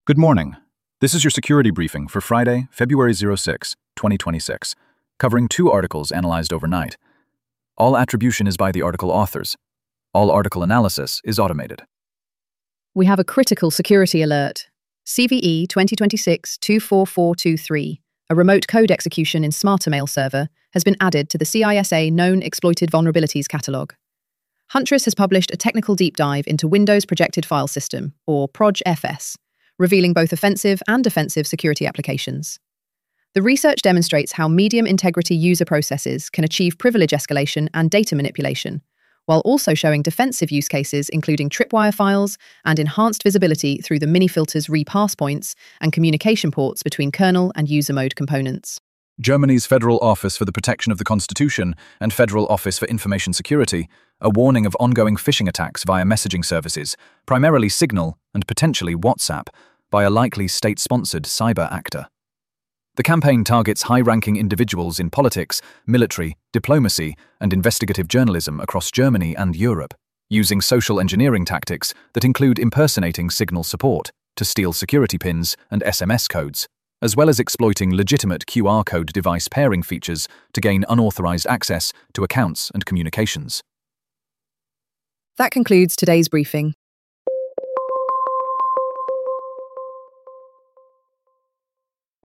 Good morning. This is your security briefing for Friday, February 06, 2026, covering 2 articles analyzed overnight. All attribution is by the article authors. All article analysis is automated. We have a critical security alert. CVE 2026-24423, a remote code execution in SmarterMail server, has been added to the CISA Known Exploited Vulnerabilities Catalog. Huntress has published a technical deep dive into Windows Projected File System, or ProjFS, revealing both offensive and defensive security applications. The research demonstrates how medium-integrity user processes can achieve privilege escalation and data manipulation, while also showing defensive use cases including tripwire files and enhanced visibility through the mini-filters repass points and communication ports between kernel and user mode components. Germany's Federal Office for the Protection of the Constitution and Federal Office for Information Security are warning of ongoing phishing attacks via messaging services, primarily Signal and potentially WhatsApp, by a likely state-sponsored cyber actor. The campaign targets high-ranking individuals in politics, military, diplomacy, and investigative journalism across Germany and Europe, using social engineering tactics that include impersonating Signal support to steal security pins and SMS codes, as well as exploiting legitimate QR code device pairing features to gain unauthorized access to accounts and communications. That concludes today's briefing.